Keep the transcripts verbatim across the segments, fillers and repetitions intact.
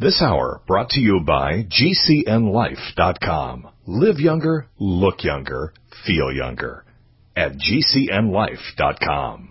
This hour brought to you by G C N life dot com. Live younger, look younger, feel younger at G C N life dot com.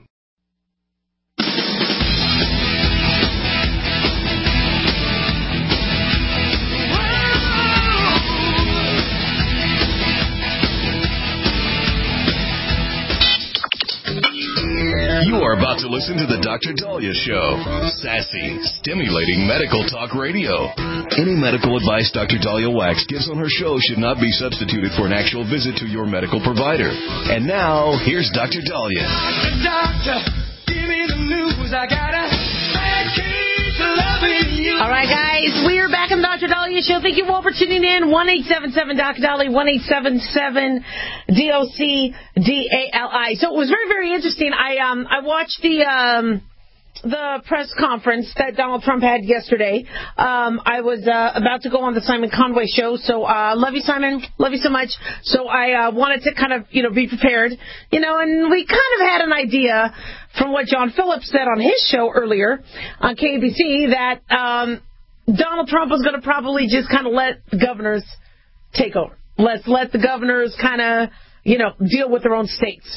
You are about to listen to the Doctor Dahlia Show. Sassy, stimulating medical talk radio. Any medical advice Doctor Dahlia Wax gives on her show should not be substituted for an actual visit to your medical provider. And now, here's Doctor Dahlia. Doctor, give me the news. I got a bad case of loving you. All right, guys, we are back on the Doctor Dahlia Show. Thank you all for tuning in. one eight seven seven Doctor Dahlia, one eight seven seven D O C D A L I. So it was very, very interesting. I um I watched the um the press conference that Donald Trump had yesterday. Um, I was uh, about to go on the Simon Conway show, so uh, love you, Simon. Love you so much. So I uh, wanted to kind of, you know, be prepared, you know, and we kind of had an idea from what John Phillips said on his show earlier on K B C that um, Donald Trump was going to probably just kind of let the governors take over. Let's let the governors kind of, you know, deal with their own states.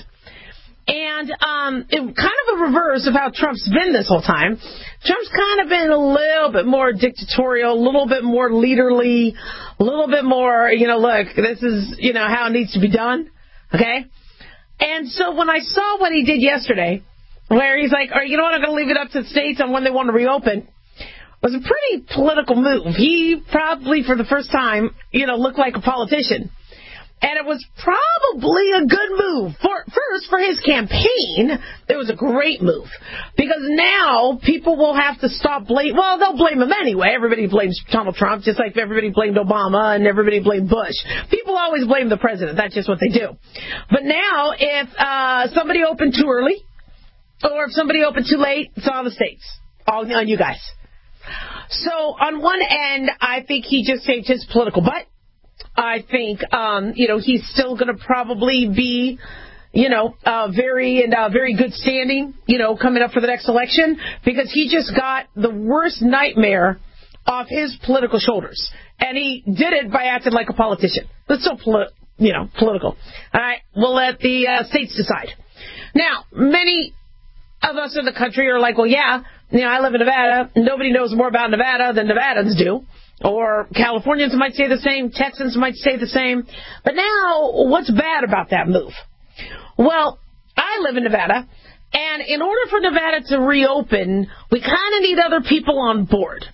And um, it kind of a reverse of how Trump's been this whole time. Trump's kind of been a little bit more dictatorial, a little bit more leaderly, a little bit more, you know, look, this is, you know, how it needs to be done, okay? And so when I saw what he did yesterday, where he's like, all right, you know what, I'm going to leave it up to the states on when they want to reopen, was a pretty political move. He probably, for the first time, you know, looked like a politician. And it was probably a good move. For, first, for his campaign, it was a great move. Because now people will have to stop blaming. Well, they'll blame him anyway. Everybody blames Donald Trump, just like everybody blamed Obama and everybody blamed Bush. People always blame the president. That's just what they do. But now, if uh, somebody opened too early, or if somebody opened too late, it's on the states. All on you guys. So, on one end, I think he just saved his political butt. I think, um, you know, he's still going to probably be, you know, uh, very and uh, very good standing, you know, coming up for the next election, because he just got the worst nightmare off his political shoulders. And he did it by acting like a politician. That's so, poli- you know, political. All right, we'll let the uh, states decide. Now, many of us in the country are like, well, yeah, you know, I live in Nevada. Nobody knows more about Nevada than Nevadans do. Or Californians might say the same, Texans might say the same. But now, what's bad about that move? Well, I live in Nevada, and in order for Nevada to reopen, we kind of need other people on board.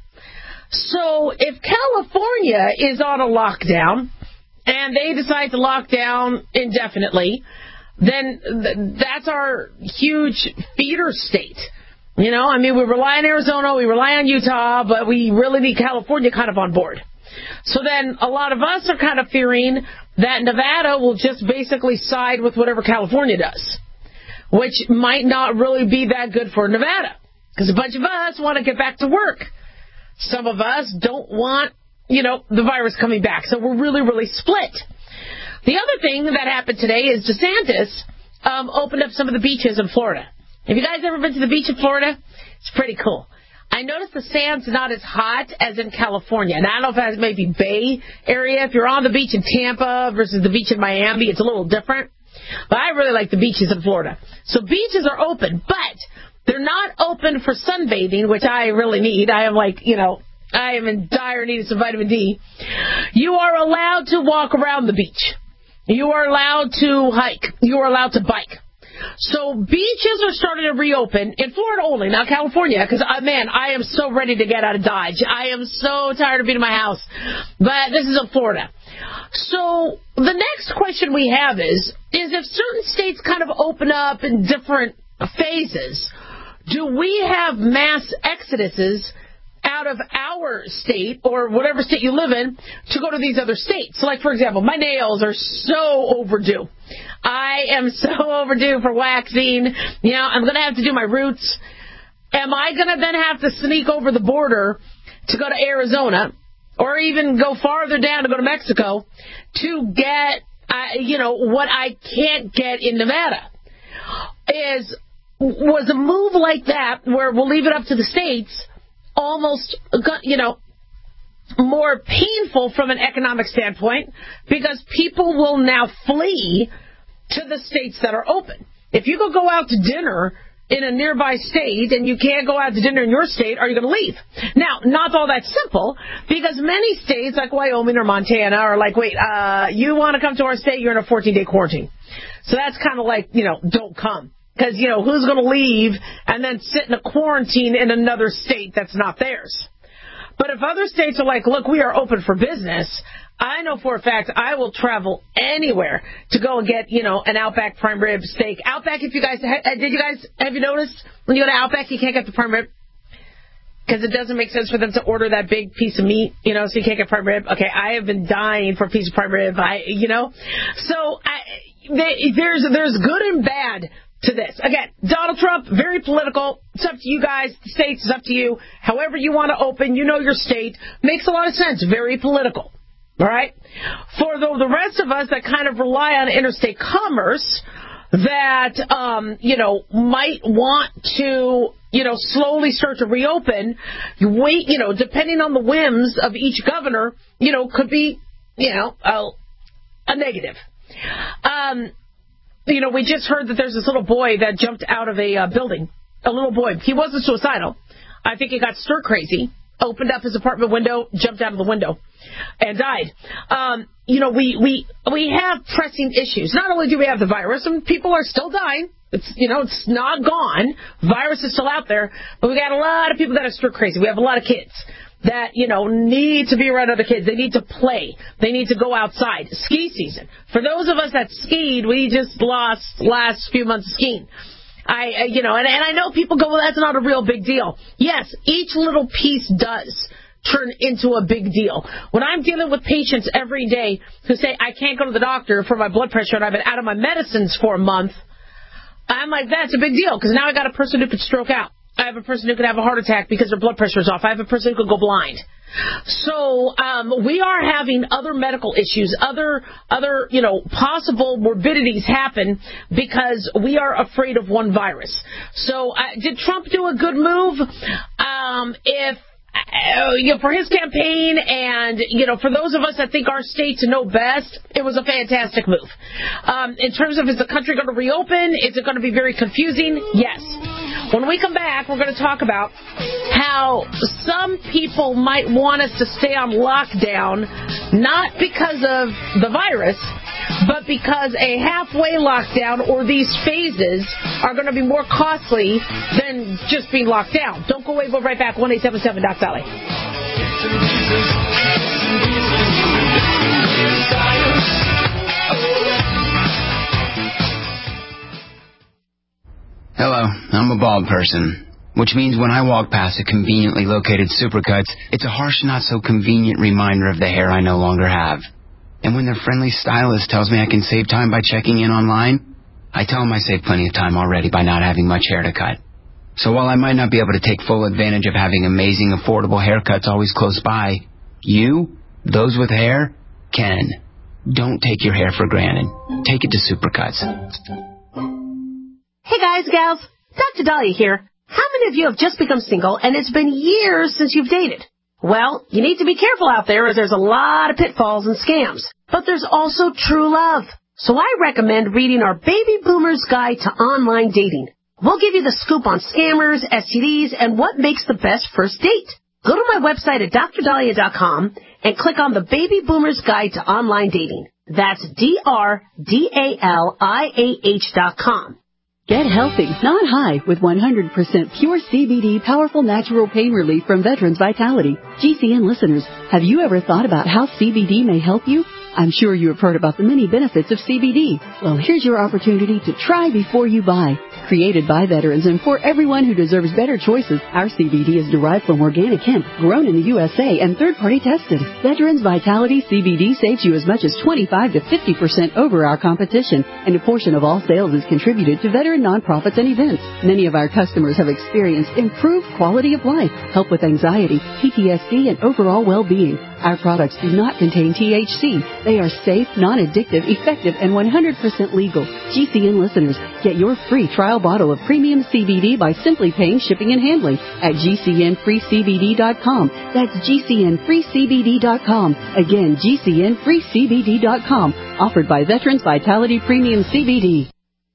So if California is on a lockdown, and they decide to lock down indefinitely, then th- that's our huge feeder state. You know, I mean, we rely on Arizona, we rely on Utah, but we really need California kind of on board. So then a lot of us are kind of fearing that Nevada will just basically side with whatever California does, which might not really be that good for Nevada, because a bunch of us want to get back to work. Some of us don't want, you know, the virus coming back, so we're really, really split. The other thing that happened today is DeSantis um, opened up some of the beaches in Florida. Have you guys ever been to the beach in Florida? It's pretty cool. I noticed the sand's not as hot as in California. And I don't know if that's maybe Bay Area. If you're on the beach in Tampa versus the beach in Miami, it's a little different. But I really like the beaches in Florida. So beaches are open, but they're not open for sunbathing, which I really need. I am like, you know, I am in dire need of some vitamin D. You are allowed to walk around the beach. You are allowed to hike. You are allowed to bike. So beaches are starting to reopen in Florida only, not California, because, uh, man, I am so ready to get out of Dodge. I am so tired of being in my house. But this is in Florida. So the next question we have is, is if certain states kind of open up in different phases, do we have mass exoduses out of our state or whatever state you live in to go to these other states? So, like, for example, my nails are so overdue. I am so overdue for waxing. You know, I'm going to have to do my roots. Am I going to then have to sneak over the border to go to Arizona or even go farther down to go to Mexico to get, uh, you know, what I can't get in Nevada? Is was a move like that where we'll leave it up to the states almost, you know, more painful from an economic standpoint because people will now flee to the states that are open. If you go go out to dinner in a nearby state and you can't go out to dinner in your state, are you going to leave? Now, not all that simple, because many states like Wyoming or Montana are like, wait, uh, you want to come to our state, you're in a fourteen-day quarantine. So that's kind of like, you know, don't come. Because, you know, who's going to leave and then sit in a quarantine in another state that's not theirs? But if other states are like, look, we are open for business, I know for a fact I will travel anywhere to go and get, you know, an Outback prime rib steak. Outback, if you guys, did you guys, have you noticed when you go to Outback, you can't get the prime rib? Because it doesn't make sense for them to order that big piece of meat, you know, so you can't get prime rib. Okay, I have been dying for a piece of prime rib, I, you know. So I, they, there's there's good and bad to this. Again, Donald Trump, very political. It's up to you guys. The states, it's up to you. However you want to open, you know your state. Makes a lot of sense. Very political. All right? For the, the rest of us that kind of rely on interstate commerce, that, um, you know, might want to, you know, slowly start to reopen, wait, you know, depending on the whims of each governor, you know, could be, you know, a, a negative. Um, you know, we just heard that there's this little boy that jumped out of a uh, building. A little boy. He wasn't suicidal. I think he got stir crazy, opened up his apartment window, jumped out of the window, and died. Um, you know, we, we, we have pressing issues. Not only do we have the virus, and people are still dying. It's, you know, it's not gone. Virus is still out there. But we got a lot of people that are stir crazy. We have a lot of kids that, you know, need to be around other kids. They need to play. They need to go outside. Ski season. For those of us that skied, we just lost last few months of skiing. I, you know, and, and I know people go, well, that's not a real big deal. Yes, each little piece does turn into a big deal. When I'm dealing with patients every day who say, I can't go to the doctor for my blood pressure and I've been out of my medicines for a month, I'm like, that's a big deal, because now I got a person who could stroke out. I have a person who could have a heart attack because their blood pressure is off. I have a person who could go blind. So um, we are having other medical issues, other, other, you know, possible morbidities happen because we are afraid of one virus. So uh, did Trump do a good move? Um, if Uh, you know, for his campaign and, you know, for those of us that think our states know best, it was a fantastic move. Um, in terms of, is the country going to reopen? Is it going to be very confusing? Yes. When we come back, we're going to talk about how some people might want us to stay on lockdown, not because of the virus, but because a halfway lockdown or these phases are going to be more costly than just being locked down. Don't go away. We'll be right back. one eight seven seven Doc Dolly. Hello, I'm a bald person, which means when I walk past a conveniently located Supercuts, it's a harsh, not so convenient reminder of the hair I no longer have. And when their friendly stylist tells me I can save time by checking in online, I tell them I saved plenty of time already by not having much hair to cut. So while I might not be able to take full advantage of having amazing, affordable haircuts always close by, you, those with hair, can. Don't take your hair for granted. Take it to Supercuts. Hey guys, gals, Doctor Dahlia here. How many of you have just become single and it's been years since you've dated? Well, you need to be careful out there as there's a lot of pitfalls and scams. But there's also true love. So I recommend reading our Baby Boomer's Guide to Online Dating. We'll give you the scoop on scammers, S T Ds, and what makes the best first date. Go to my website at dr dahlia dot com and click on the Baby Boomer's Guide to Online Dating. That's D R D A L I A H dot com. Get healthy, not high, with one hundred percent pure C B D powerful natural pain relief from Veterans Vitality. G C N listeners, have you ever thought about how C B D may help you? I'm sure you have heard about the many benefits of C B D. Well, here's your opportunity to try before you buy. Created by veterans and for everyone who deserves better choices, our C B D is derived from organic hemp, grown in the U S A, and third-party tested. Veterans Vitality C B D saves you as much as twenty-five to fifty percent over our competition, and a portion of all sales is contributed to veteran nonprofits and events. Many of our customers have experienced improved quality of life, help with anxiety, P T S D, and overall well-being. Our products do not contain T H C. They are safe, non-addictive, effective, and one hundred percent legal. G C N listeners, get your free trial bottle of premium C B D by simply paying shipping and handling at G C N free C B D dot com. That's G C N free C B D dot com. Again, G C N free C B D dot com. Offered by Veterans Vitality Premium C B D.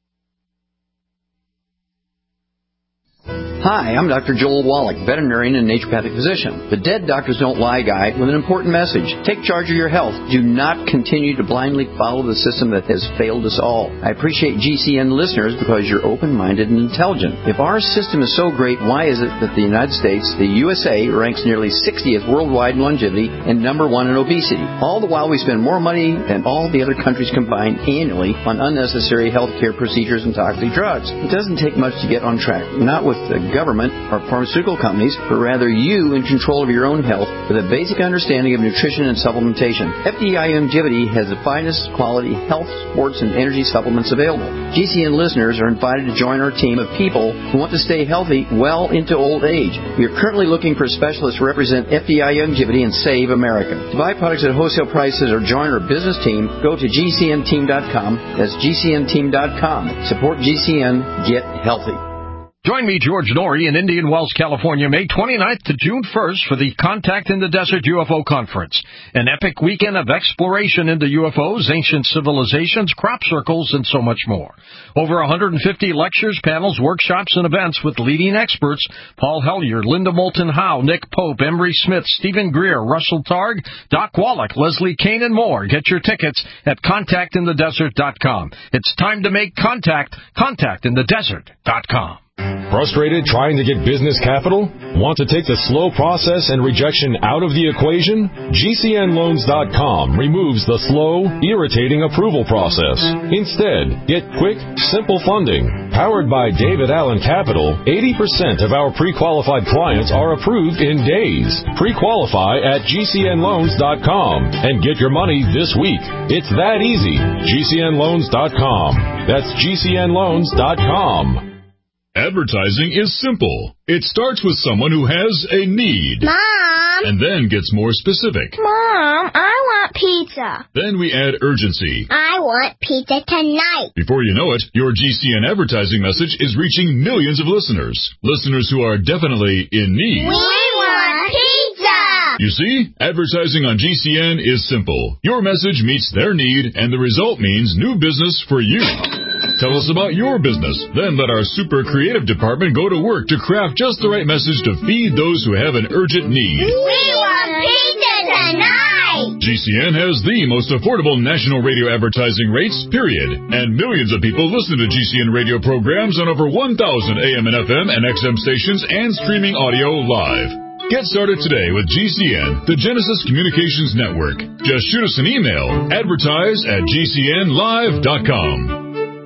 Hi, I'm Doctor Joel Wallach, veterinarian and naturopathic physician. The Dead Doctors Don't Lie guide with an important message. Take charge of your health. Do not continue to blindly follow the system that has failed us all. I appreciate G C N listeners because you're open-minded and intelligent. If our system is so great, why is it that the United States, the U S A, ranks nearly sixtieth worldwide in longevity and number one in obesity? All the while we spend more money than all the other countries combined annually on unnecessary health care procedures and toxic drugs. It doesn't take much to get on track. Not with the government or pharmaceutical companies, but rather you in control of your own health with a basic understanding of nutrition and supplementation. F D I Longevity has the finest quality health, sports, and energy supplements available. G C N listeners are invited to join our team of people who want to stay healthy well into old age. We are currently looking for specialists to represent F D I Longevity and Save America. To buy products at wholesale prices or join our business team, go to G C N team dot com. That's G C N team dot com. Support G C N. Get healthy. Join me, George Norrie, in Indian Wells, California, May twenty-ninth to June first for the Contact in the Desert U F O Conference, an epic weekend of exploration into U F Os, ancient civilizations, crop circles, and so much more. Over one hundred fifty lectures, panels, workshops, and events with leading experts: Paul Hellyer, Linda Moulton Howe, Nick Pope, Emery Smith, Stephen Greer, Russell Targ, Doc Wallach, Leslie Kane, and more. Get your tickets at contact in the desert dot com. It's time to make contact. contact in the desert dot com. Frustrated trying to get business capital? Want to take the slow process and rejection out of the equation? G C N loans dot com removes the slow, irritating approval process. Instead, get quick, simple funding. Powered by David Allen Capital, eighty percent of our pre-qualified clients are approved in days. Pre-qualify at G C N loans dot com and get your money this week. It's that easy. G C N loans dot com. That's G C N loans dot com. Advertising is simple. It starts with someone who has a need. Mom! And then gets more specific. Mom, I want pizza. Then we add urgency. I want pizza tonight. Before you know it, your G C N advertising message is reaching millions of listeners. Listeners who are definitely in need. We want pizza! You see, advertising on G C N is simple. Your message meets their need, and the result means new business for you. Tell us about your business. Then let our super creative department go to work to craft just the right message to feed those who have an urgent need. We want pizza tonight! G C N has the most affordable national radio advertising rates, period. And millions of people listen to G C N radio programs on over one thousand A M and F M and X M stations and streaming audio live. Get started today with G C N, the Genesis Communications Network. Just shoot us an email, advertise at G C N live dot com.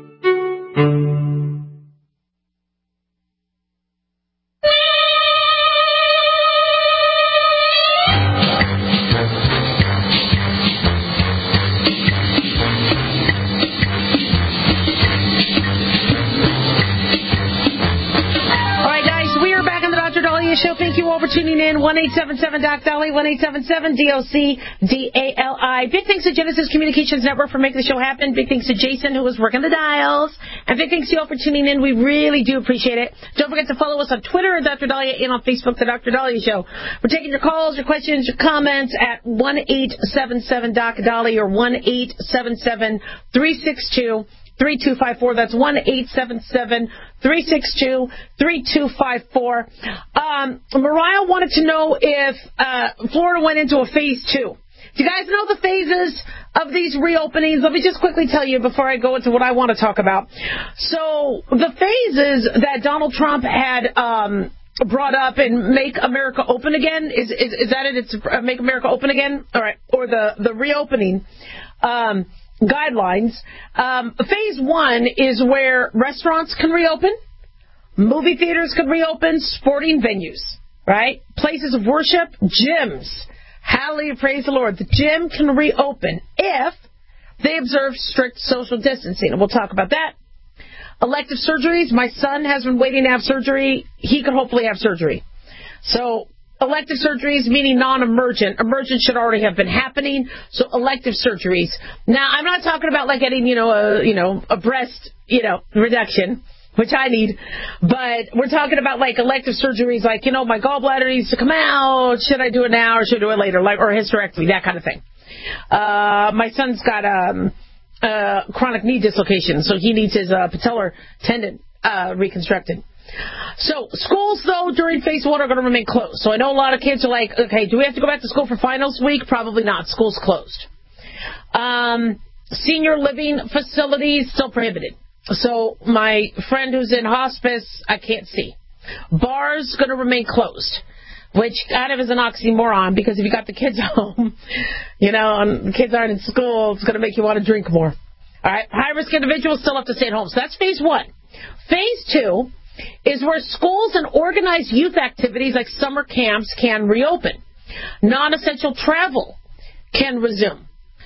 Show. Thank you all for tuning in. one eight seven seven Doc Dolly, one eight seven seven D O C D A L I. Big thanks to Genesis Communications Network for making the show happen. Big thanks to Jason, who was working the dials. And big thanks to you all for tuning in. We really do appreciate it. Don't forget to follow us on Twitter at Doctor Dahlia and on Facebook, The Doctor Dahlia Show. We're taking your calls, your questions, your comments at one eight seven seven Doc Dolly or one eight seven seven three six two three two five four. That's one eight seven seven three six two three two five four. Um, Mariah wanted to know if uh, Florida went into a phase two. Do you guys know the phases of these reopenings? Let me just quickly tell you before I go into what I want to talk about. So the phases that Donald Trump had um, brought up in Make America Open Again, is, is, is that it? It's Make America Open Again? All right. Or the, the reopening um guidelines. Um, phase one is where restaurants can reopen, movie theaters can reopen, sporting venues, right? Places of worship, gyms. Hallelujah, praise the Lord. The gym can reopen if they observe strict social distancing, and we'll talk about that. Elective surgeries. My son has been waiting to have surgery. He could hopefully have surgery. So Elective surgeries, meaning non-emergent. Emergent should already have been happening, so elective surgeries. Now, I'm not talking about like getting, you know, a, you know, a breast, you know, reduction, which I need, but we're talking about like elective surgeries, like, you know, my gallbladder needs to come out. Should I do it now or should I do it later? Like, or hysterectomy, that kind of thing. Uh, my son's got um, uh, chronic knee dislocation, so he needs his uh, patellar tendon uh, reconstructed. So schools, though, during phase one are going to remain closed. So I know a lot of kids are like, okay, do we have to go back to school for finals week? Probably not. School's closed. Um, senior living facilities still prohibited. So my friend who's in hospice, I can't see. Bars going to remain closed, which kind of is an oxymoron because if you got the kids home, you know, and the kids aren't in school, it's going to make you want to drink more. All right. High-risk individuals still have to stay at home. So that's phase one. Phase two is where schools and organized youth activities like summer camps can reopen. Non-essential travel can resume.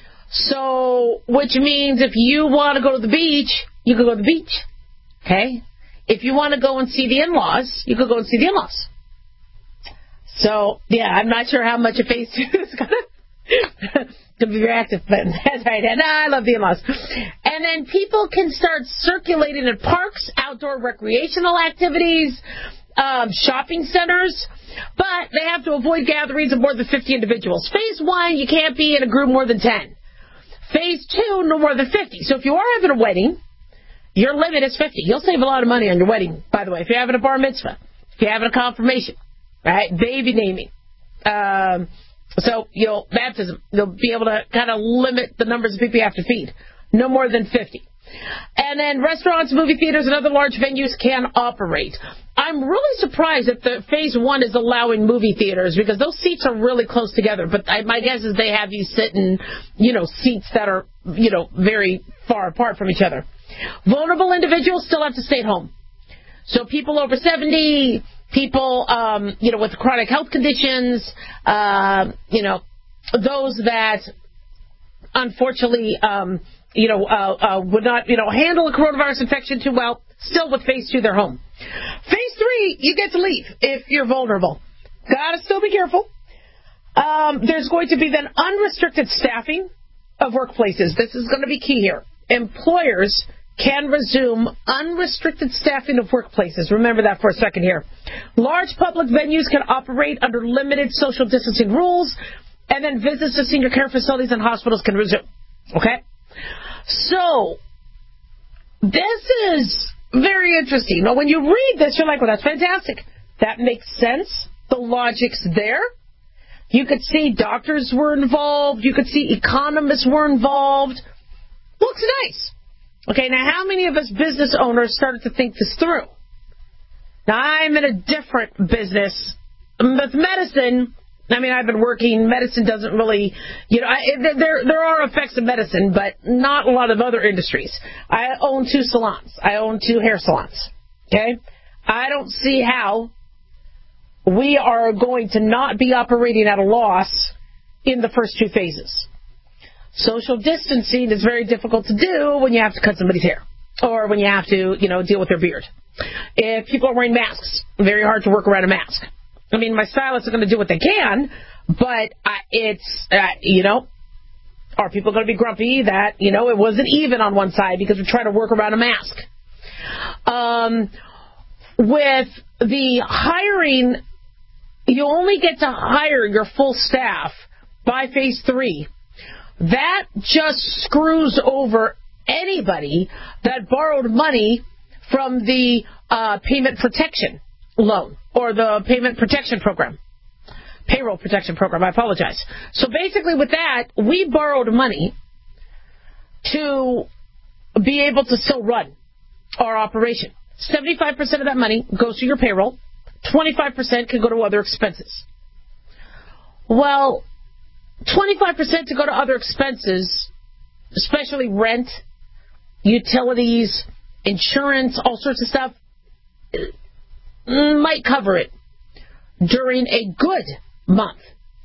So, which means if you want to go to the beach, you can go to the beach. Okay? If you want to go and see the in-laws, you can go and see the in-laws. So, yeah, I'm not sure how much of phase two is going to... to be very active, but that's right. No, I love the in-laws. And then people can start circulating in parks, outdoor recreational activities, um, shopping centers, but they have to avoid gatherings of more than fifty individuals. Phase one, you can't be in a group more than ten. Phase two, no more than fifty. So if you are having a wedding, your limit is fifty. You'll save a lot of money on your wedding, by the way. If you're having a bar mitzvah, if you're having a confirmation, right, baby naming, um... So, you'll, baptism, you'll be able to kind of limit the numbers of people you have to feed. No more than fifty. And then restaurants, movie theaters, and other large venues can operate. I'm really surprised that the phase one is allowing movie theaters because those seats are really close together. But I, my guess is they have you sit in, you know, seats that are, you know, very far apart from each other. Vulnerable individuals still have to stay at home. So people over seventy... People, um, you know, with chronic health conditions, uh, you know, those that unfortunately, um, you know, uh, uh, would not, you know, handle a coronavirus infection too well, still with phase two, they're home. Phase three, you get to leave if you're vulnerable. Gotta still be careful. Um, there's going to be then unrestricted staffing of workplaces. This is going to be key here. Employers can resume unrestricted staffing of workplaces. Remember that for a second here. Large public venues can operate under limited social distancing rules, and then visits to senior care facilities and hospitals can resume. Okay? So, this is very interesting. Now, when you read this, you're like, well, that's fantastic. That makes sense. The logic's there. You could see doctors were involved. You could see economists were involved. Looks nice. Okay, now how many of us business owners started to think this through? Now, I'm in a different business. With medicine, I mean, I've been working, medicine doesn't really, you know, I, there there are effects of medicine, but not a lot of other industries. I own two salons. I own two hair salons. Okay? I don't see how we are going to not be operating at a loss in the first two phases. Social distancing is very difficult to do when you have to cut somebody's hair or when you have to, you know, deal with their beard. If people are wearing masks, very hard to work around a mask. I mean, my stylists are going to do what they can, but uh, it's, uh, you know, are people going to be grumpy that, you know, it wasn't even on one side because we're trying to work around a mask? Um, with the hiring, you only get to hire your full staff by phase three. That just screws over anybody that borrowed money from the uh, payment protection loan or the payment protection program, payroll protection program. I apologize. So basically with that, we borrowed money to be able to still run our operation. seventy-five percent of that money goes to your payroll. twenty-five percent can go to other expenses. Well, twenty-five percent to go to other expenses, especially rent, utilities, insurance, all sorts of stuff, might cover it during a good month.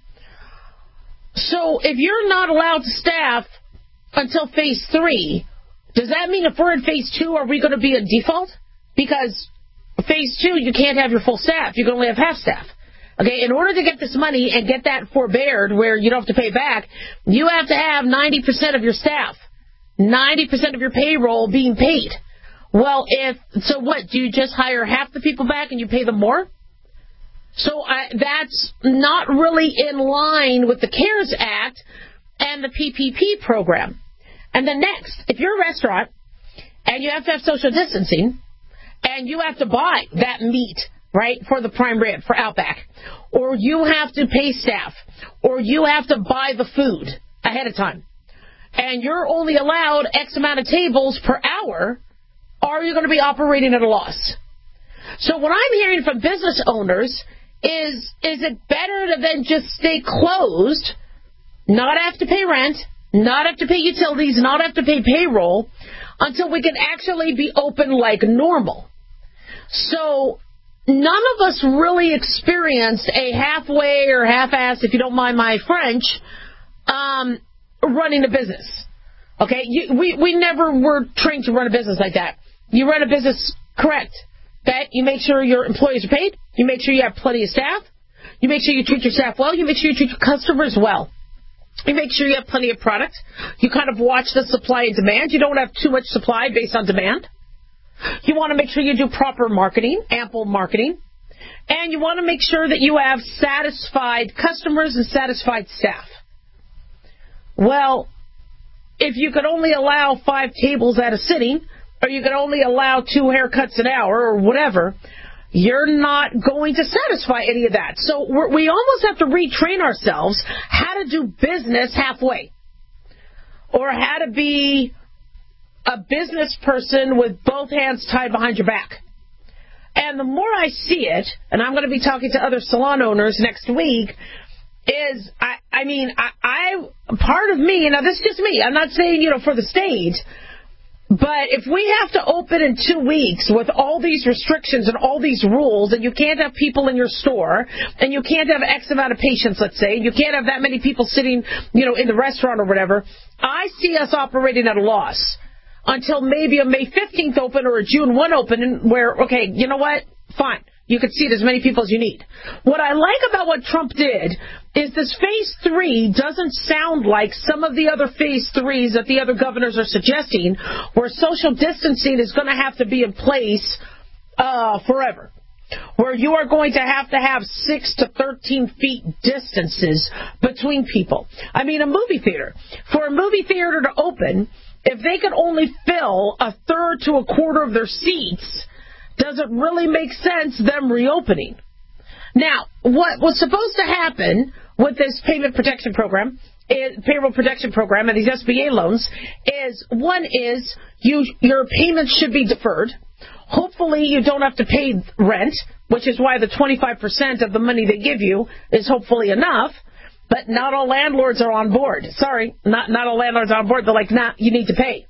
So if you're not allowed to staff until phase three, does that mean if we're in phase two, are we going to be in default? Because phase two, you can't have your full staff. You can only have half staff. Okay, in order to get this money and get that forbeared where you don't have to pay back, you have to have ninety percent of your staff, ninety percent of your payroll being paid. Well, if so what, do you just hire half the people back and you pay them more? So I, that's not really in line with the CARES Act and the P P P program. And then next, if you're a restaurant and you have to have social distancing and you have to buy that meat, right, for the prime rib, for Outback, or you have to pay staff, or you have to buy the food ahead of time, and you're only allowed X amount of tables per hour, are you going to be operating at a loss? So what I'm hearing from business owners is, is it better to then just stay closed, not have to pay rent, not have to pay utilities, not have to pay payroll, until we can actually be open like normal? So none of us really experienced a halfway or half-assed, if you don't mind my French, um, running a business. Okay? You, we, we never were trained to run a business like that. You run a business correct. Okay? You make sure your employees are paid. You make sure you have plenty of staff. You make sure you treat your staff well. You make sure you treat your customers well. You make sure you have plenty of product. You kind of watch the supply and demand. You don't have too much supply based on demand. You want to make sure you do proper marketing, ample marketing. And you want to make sure that you have satisfied customers and satisfied staff. Well, if you could only allow five tables at a sitting, or you could only allow two haircuts an hour, or whatever, you're not going to satisfy any of that. So we're, we almost have to retrain ourselves how to do business halfway, or how to be a business person with both hands tied behind your back. And the more I see it, and I'm going to be talking to other salon owners next week, is, I, I mean, I, I, part of me, now this is just me, I'm not saying, you know, for the state, but if we have to open in two weeks with all these restrictions and all these rules, and you can't have people in your store, and you can't have X amount of patients, let's say, and you can't have that many people sitting, you know, in the restaurant or whatever, I see us operating at a loss until maybe a May fifteenth open or a June first open where, okay, you know what? Fine. You can seat as many people as you need. What I like about what Trump did is this phase three doesn't sound like some of the other phase threes that the other governors are suggesting, where social distancing is going to have to be in place uh, forever, where you are going to have to have six to thirteen feet distances between people. I mean, a movie theater. For a movie theater to open, if they could only fill a third to a quarter of their seats, does it really make sense them reopening? Now, what was supposed to happen with this payment protection program, is, payroll protection program, and these S B A loans, is one is you your payments should be deferred. Hopefully, you don't have to pay rent, which is why the twenty-five percent of the money they give you is hopefully enough. But not all landlords are on board. Sorry, not not all landlords are on board. They're like, nah, you need to pay.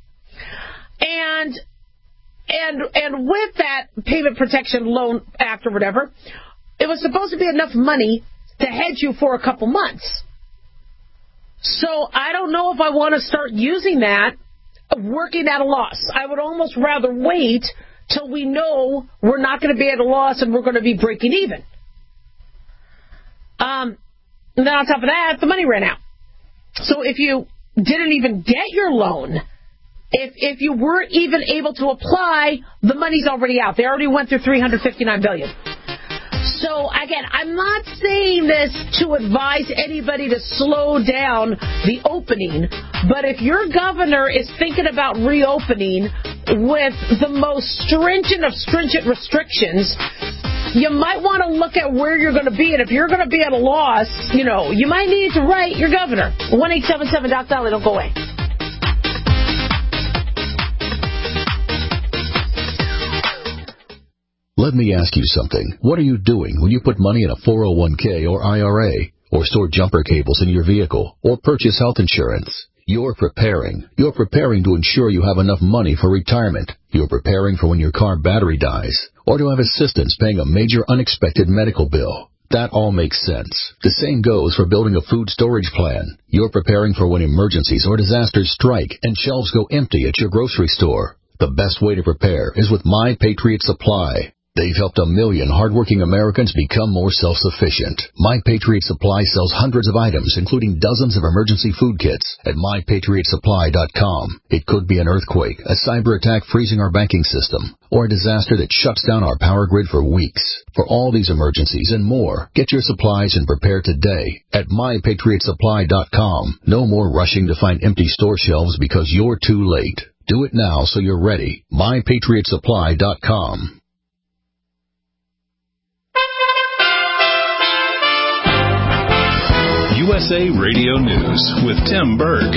And and and with that payment protection loan act or whatever, it was supposed to be enough money to hedge you for a couple months. So I don't know if I want to start using that, working at a loss. I would almost rather wait till we know we're not going to be at a loss and we're going to be breaking even. Um. And then on top of that, the money ran out. So if you didn't even get your loan, if if you weren't even able to apply, the money's already out. They already went through three hundred fifty-nine billion dollars. So again, I'm not saying this to advise anybody to slow down the opening, but if your governor is thinking about reopening with the most stringent of stringent restrictions, you might want to look at where you're going to be, and if you're going to be at a loss, you know, you might need to write your governor. one eight seven seven Doc Dolly, don't go away. Let me ask you something. What are you doing when you put money in a four oh one k or I R A, or store jumper cables in your vehicle, or purchase health insurance? You're preparing. You're preparing to ensure you have enough money for retirement. You're preparing for when your car battery dies, or to have assistance paying a major unexpected medical bill. That all makes sense. The same goes for building a food storage plan. You're preparing for when emergencies or disasters strike and shelves go empty at your grocery store. The best way to prepare is with My Patriot Supply. They've helped a million hardworking Americans become more self-sufficient. My Patriot Supply sells hundreds of items, including dozens of emergency food kits at my patriot supply dot com. It could be an earthquake, a cyber attack freezing our banking system, or a disaster that shuts down our power grid for weeks. For all these emergencies and more, get your supplies and prepare today at my patriot supply dot com. No more rushing to find empty store shelves because you're too late. Do it now so you're ready. my patriot supply dot com. U S A Radio News with Tim Berg.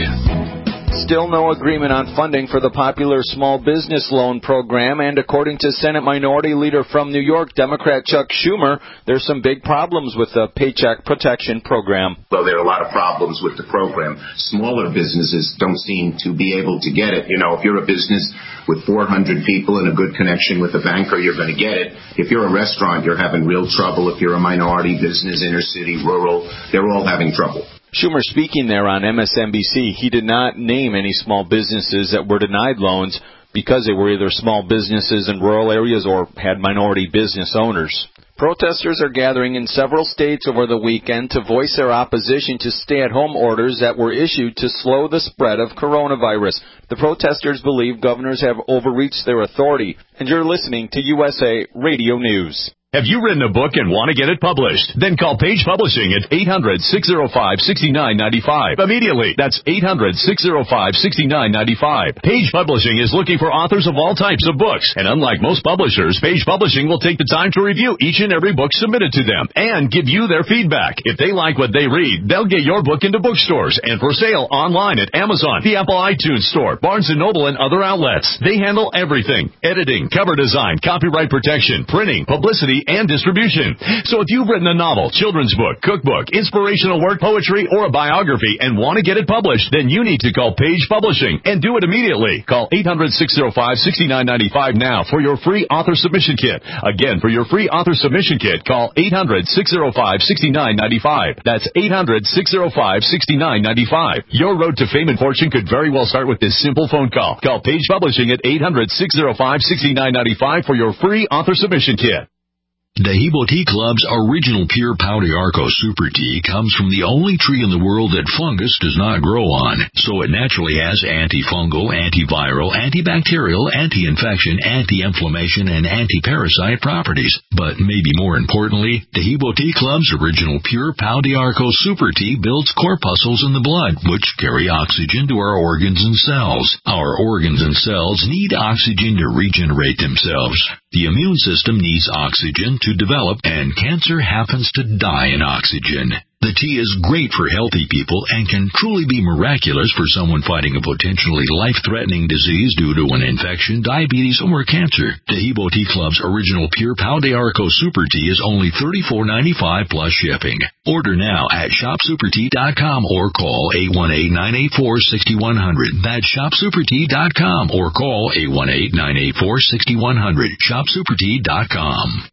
Still no agreement on funding for the popular small business loan program, and according to Senate Minority Leader from New York, Democrat Chuck Schumer, there's some big problems with the Paycheck Protection Program. Well, there are a lot of problems with the program. Smaller businesses don't seem to be able to get it. You know, if you're a business with four hundred people and a good connection with a banker, you're going to get it. If you're a restaurant, you're having real trouble. If you're a minority business, inner city, rural, they're all having trouble. Schumer speaking there on M S N B C, he did not name any small businesses that were denied loans because they were either small businesses in rural areas or had minority business owners. Protesters are gathering in several states over the weekend to voice their opposition to stay-at-home orders that were issued to slow the spread of coronavirus. The protesters believe governors have overreached their authority. And you're listening to U S A Radio News. Have you written a book and want to get it published? Then call Page Publishing at eight hundred, six oh five, six nine nine five. Immediately. That's eight hundred, six oh five, six nine nine five. Page Publishing is looking for authors of all types of books. And unlike most publishers, Page Publishing will take the time to review each and every book submitted to them and give you their feedback. If they like what they read, they'll get your book into bookstores and for sale online at Amazon, the Apple iTunes Store, Barnes and Noble, and other outlets. They handle everything: editing, cover design, copyright protection, printing, publicity, and distribution. So if you've written a novel, children's book, cookbook, inspirational work, poetry, or a biography and want to get it published, then you need to call Page Publishing and do it immediately. Call eight hundred, six oh five, six nine nine five now for your free author submission kit. Again, for your free author submission kit, call eight hundred, six oh five, six nine nine five. That's eight hundred, six oh five, six nine nine five. Your road to fame and fortune could very well start with this simple phone call. Call Page Publishing at eight hundred, six oh five, six nine nine five for your free author submission kit. Dahibo Tea Club's original pure Pau d'Arco Super Tea comes from the only tree in the world that fungus does not grow on, so it naturally has antifungal, antiviral, antibacterial, anti-infection, anti-inflammation, and anti-parasite properties. But maybe more importantly, Dahibo Tea Club's original pure Pau d'Arco Super Tea builds corpuscles in the blood, which carry oxygen to our organs and cells. Our organs and cells need oxygen to regenerate themselves. The immune system needs oxygen to develop, and cancer happens to die in oxygen. The tea is great for healthy people and can truly be miraculous for someone fighting a potentially life-threatening disease due to an infection, diabetes, or cancer. Dahibo Tea Club's original pure Pau d'Arco Super Tea is only thirty-four ninety-five plus shipping. Order now at shop super tea dot com or call eight one eight, nine eight four, six one zero zero. That's shop super tea dot com or call eight one eight, nine eight four, six one zero zero. shop super tea dot com.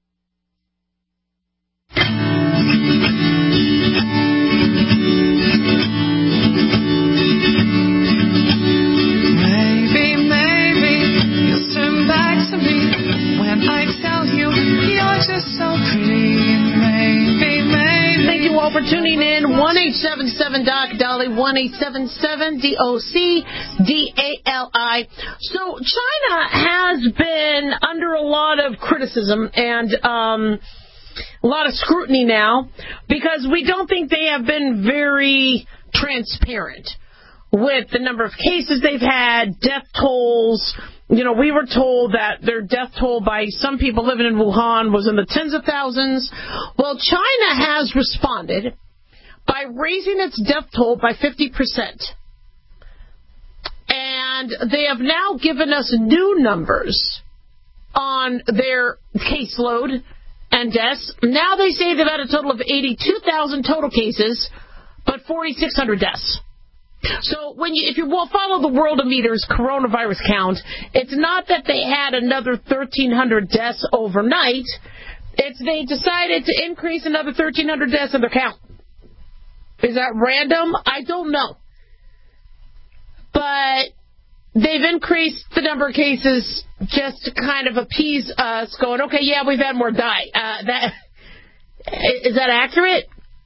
Thank you all for tuning in. one eight seven seven D O C D A L I, one eight seven seven D O C D A L I. So China has been under a lot of criticism and um, a lot of scrutiny now because we don't think they have been very transparent with the number of cases they've had, death tolls. You know, we were told that their death toll by some people living in Wuhan was in the tens of thousands. Well, China has responded by raising its death toll by fifty percent. And they have now given us new numbers on their caseload and deaths. Now they say they've had a total of eighty-two thousand total cases, but forty-six hundred deaths. So when you, if you will follow the Worldometer's coronavirus count, it's not that they had another thirteen hundred deaths overnight. It's they decided to increase another thirteen hundred deaths in their count. Is that random? I don't know. But they've increased the number of cases just to kind of appease us, going, okay, yeah, we've had more die. Uh, that is that accurate?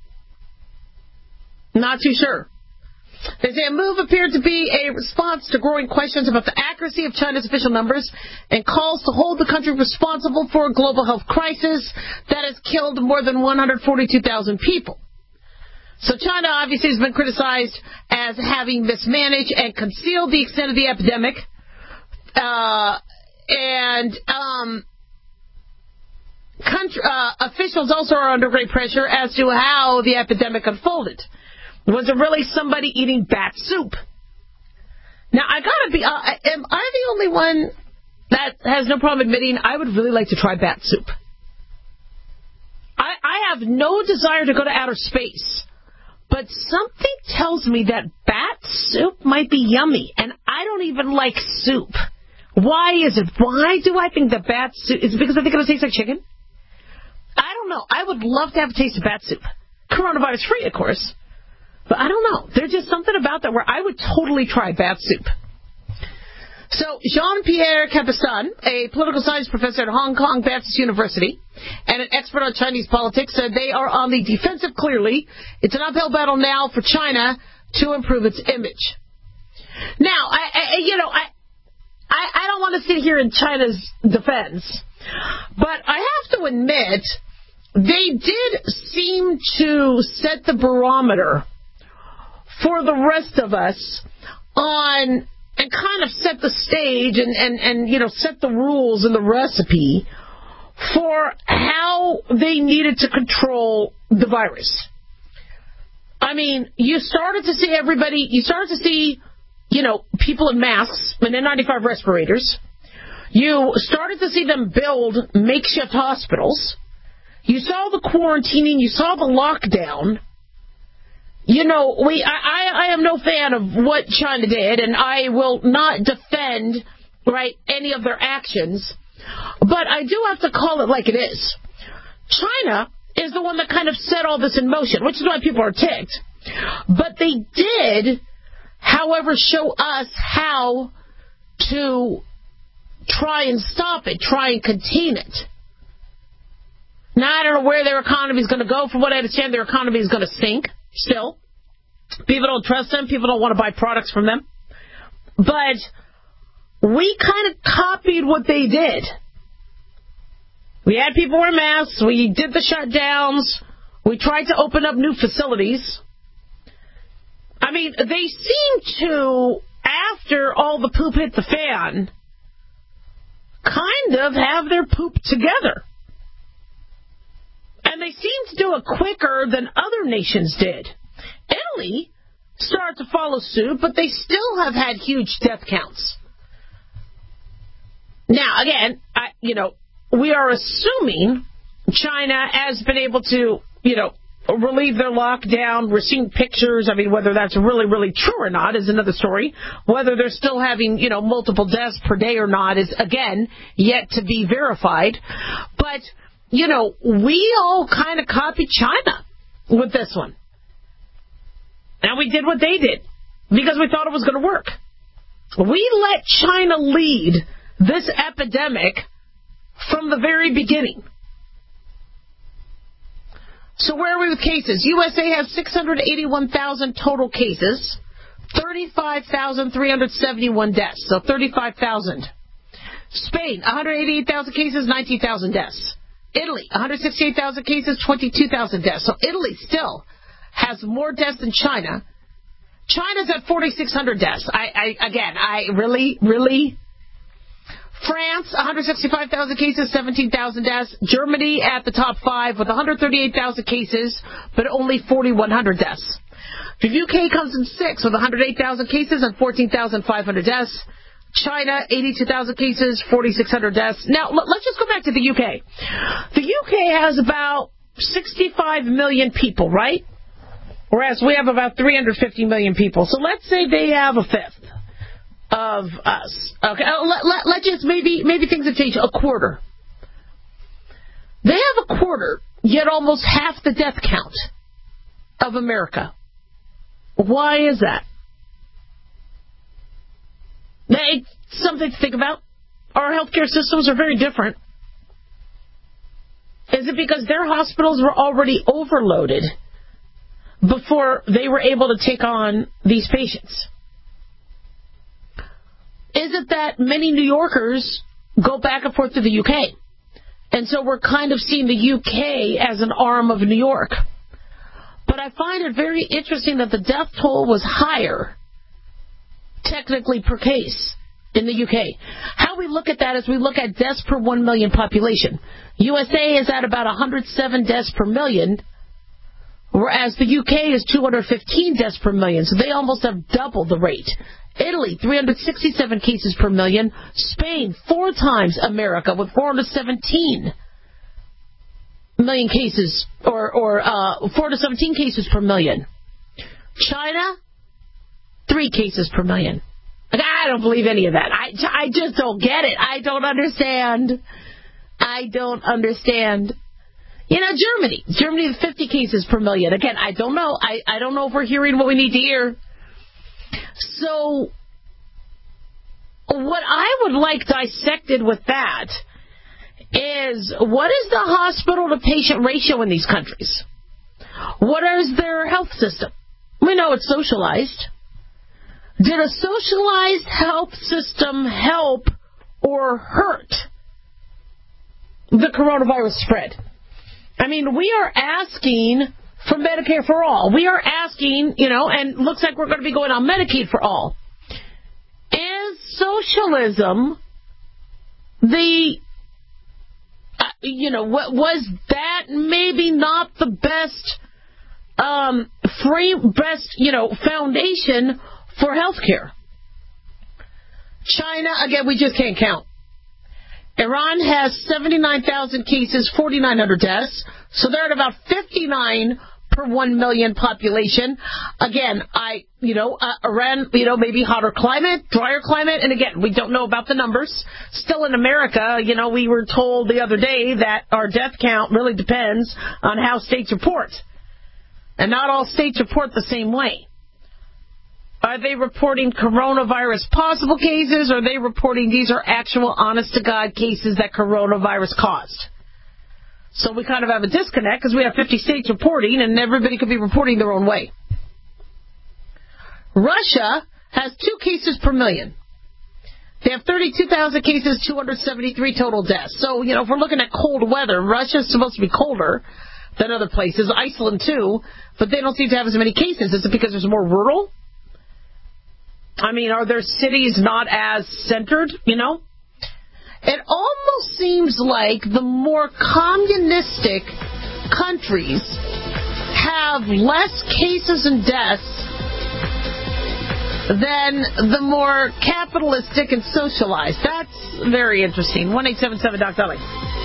Not too sure. They say a move appeared to be a response to growing questions about the accuracy of China's official numbers and calls to hold the country responsible for a global health crisis that has killed more than one hundred forty-two thousand people. So China obviously has been criticized as having mismanaged and concealed the extent of the epidemic. Uh, and um, country, uh, officials also are under great pressure as to how the epidemic unfolded. Was it really somebody eating bat soup? Now, I gotta be, uh, am I the only one that has no problem admitting I would really like to try bat soup? I, I have no desire to go to outer space, but something tells me that bat soup might be yummy, and I don't even like soup. Why is it? Why do I think that bat soup, is it because I think it'll taste like chicken? I don't know. I would love to have a taste of bat soup. Coronavirus free, of course. But I don't know. There's just something about that where I would totally try bat soup. So Jean-Pierre Cabestan, a political science professor at Hong Kong Baptist University and an expert on Chinese politics, said they are on the defensive clearly. It's an uphill battle now for China to improve its image. Now, I, I you know, I, I, I don't want to sit here in China's defense, but I have to admit they did seem to set the barometer for the rest of us on, and kind of set the stage and, and, and, you know, set the rules and the recipe for how they needed to control the virus. I mean, you started to see everybody, you started to see, you know, people in masks and N ninety-five respirators. You started to see them build makeshift hospitals. You saw the quarantining, you saw the lockdown. You know, we. I, I, I am no fan of what China did, and I will not defend, right, any of their actions. But I do have to call it like it is. China is the one that kind of set all this in motion, which is why people are ticked. But they did, however, show us how to try and stop it, try and contain it. Now, I don't know where their economy is going to go. From what I understand, their economy is going to sink. Still, people don't trust them. People don't want to buy products from them. But we kind of copied what they did. We had people wear masks. We did the shutdowns. We tried to open up new facilities. I mean, they seem to, after all the poop hit the fan, kind of have their poop together. And they seem to do it quicker than other nations did. Italy started to follow suit, but they still have had huge death counts. Now, again, I, you know, we are assuming China has been able to, you know, relieve their lockdown. We're seeing pictures. I mean, whether that's really, really true or not is another story. Whether they're still having, you know, multiple deaths per day or not is, again, yet to be verified. But you know, we all kind of copied China with this one. And we did what they did because we thought it was going to work. We let China lead this epidemic from the very beginning. So where are we with cases? U S A has six hundred eighty-one thousand total cases, thirty-five thousand three hundred seventy-one deaths, so thirty-five thousand. Spain, one hundred eighty-eight thousand cases, nineteen thousand deaths. Italy, one hundred sixty-eight thousand cases, twenty-two thousand deaths. So Italy still has more deaths than China. China's at forty-six hundred deaths. I, I again, I really, really. France, one hundred sixty-five thousand cases, seventeen thousand deaths. Germany at the top five with one hundred thirty-eight thousand cases, but only forty-one hundred deaths. The U K comes in sixth with one hundred eight thousand cases and fourteen thousand five hundred deaths. China, eighty-two thousand cases, forty-six hundred deaths. Now, let's just go back to the U K. The U K has about sixty-five million people, right? Whereas we have about three hundred fifty million people. So let's say they have a fifth of us. Okay, let, let, let's just, maybe, maybe things have changed, a quarter. They have a quarter, yet almost half the death count of America. Why is that? It's something to think about. Our healthcare systems are very different. Is it because their hospitals were already overloaded before they were able to take on these patients? Is it that many New Yorkers go back and forth to the U K? And so we're kind of seeing the U K as an arm of New York. But I find it very interesting that the death toll was higher, technically per case, in the U K. How we look at that is we look at deaths per one million population. U S A is at about one hundred seven deaths per million, whereas the U K is two hundred fifteen deaths per million. So they almost have double the rate. Italy, three hundred sixty-seven cases per million. Spain, four times America with four hundred seventeen million cases, or, or uh, four hundred seventeen cases per million. China, three cases per million. Like, I don't believe any of that. I, I just don't get it. I don't understand. I don't understand. You know, Germany. Germany is fifty cases per million. Again, I don't know. I, I don't know if we're hearing what we need to hear. So, what I would like dissected with that is, what is the hospital-to-patient ratio in these countries? What is their health system? We know it's socialized. Did a socialized health system help or hurt the coronavirus spread? I mean, we are asking for Medicare for all. We are asking, you know, and looks like we're going to be going on Medicaid for all. Is socialism the, uh, you know, what was that maybe not the best um, frame, best, you know, foundation for healthcare? China, again, we just can't count. Iran has seventy-nine thousand cases, forty-nine hundred deaths, so they're at about fifty-nine per one million population. Again, I, you know, uh, Iran, you know, maybe hotter climate, drier climate, and again, we don't know about the numbers. Still in America, you know, we were told the other day that our death count really depends on how states report. And not all states report the same way. Are they reporting coronavirus possible cases, or are they reporting these are actual honest-to-God cases that coronavirus caused? So we kind of have a disconnect because we have fifty states reporting, and everybody could be reporting their own way. Russia has two cases per million. They have thirty-two thousand cases, two hundred seventy-three total deaths. So, you know, if we're looking at cold weather, Russia's supposed to be colder than other places. Iceland, too, but they don't seem to have as many cases. Is it because there's more rural? I mean, are their cities not as centered, you know? It almost seems like the more communistic countries have less cases and deaths than the more capitalistic and socialized. That's very interesting. one eight seven seven Doc Dolly.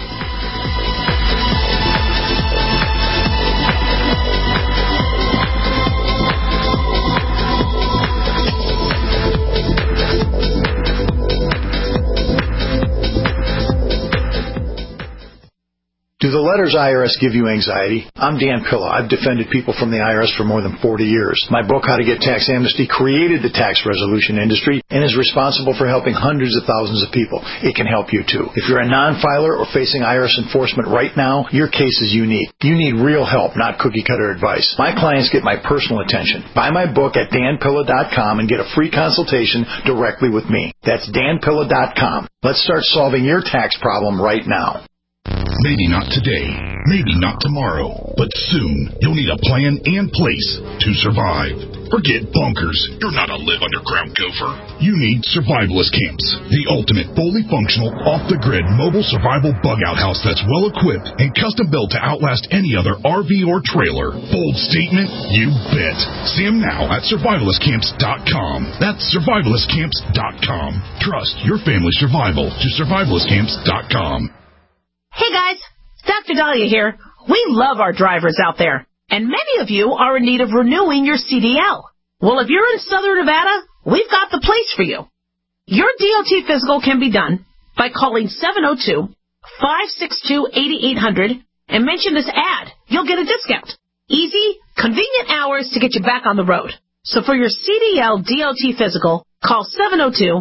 Do the letters I R S give you anxiety? I'm Dan Pilla. I've defended people from the I R S for more than forty years. My book, How to Get Tax Amnesty, created the tax resolution industry and is responsible for helping hundreds of thousands of people. It can help you, too. If you're a non-filer or facing I R S enforcement right now, your case is unique. You need real help, not cookie-cutter advice. My clients get my personal attention. Buy my book at dan pilla dot com and get a free consultation directly with me. That's dan pilla dot com. Let's start solving your tax problem right now. Maybe not today, maybe not tomorrow, but soon you'll need a plan and place to survive. Forget bunkers. You're not a live underground gopher. You need survivalist camps, the ultimate fully functional, off-the-grid mobile survival bug-out house that's well-equipped and custom-built to outlast any other R V or trailer. Bold statement? You bet. See them now at survivalist camps dot com. That's survivalist camps dot com. Trust your family's survival to survivalist camps dot com. Hey guys, Doctor Dahlia here. We love our drivers out there, and many of you are in need of renewing your C D L. Well, if you're in Southern Nevada, we've got the place for you. Your D O T physical can be done by calling seven oh two, five six two, eight eight hundred and mention this ad. You'll get a discount. Easy, convenient hours to get you back on the road. So for your C D L D O T physical, call seven oh two,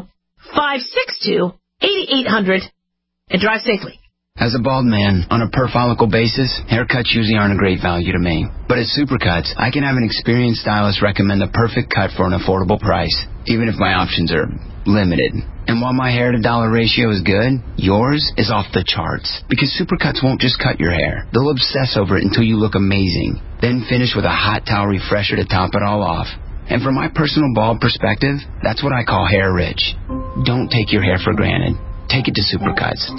five six two, eight eight hundred and drive safely. As a bald man, on a per-follicle basis, haircuts usually aren't a great value to me. But at Supercuts, I can have an experienced stylist recommend the perfect cut for an affordable price, even if my options are limited. And while my hair-to-dollar ratio is good, yours is off the charts. Because Supercuts won't just cut your hair. They'll obsess over it until you look amazing. Then finish with a hot towel refresher to top it all off. And from my personal bald perspective, that's what I call hair rich. Don't take your hair for granted. Take it to Supercuts.